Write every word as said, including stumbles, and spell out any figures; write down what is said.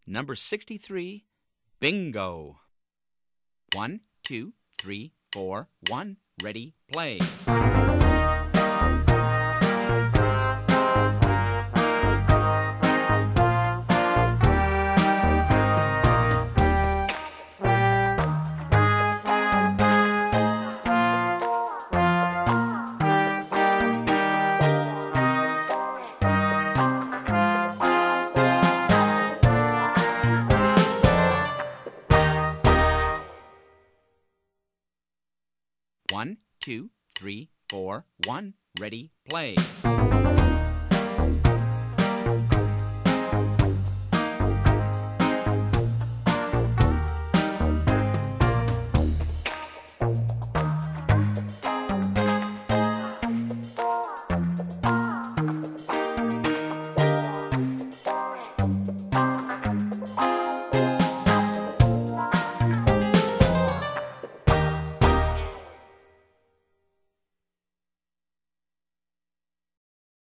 Number sixty-three, bingo. One, two, three, four, one, ready, play. One, two, three, four, one, ready, play.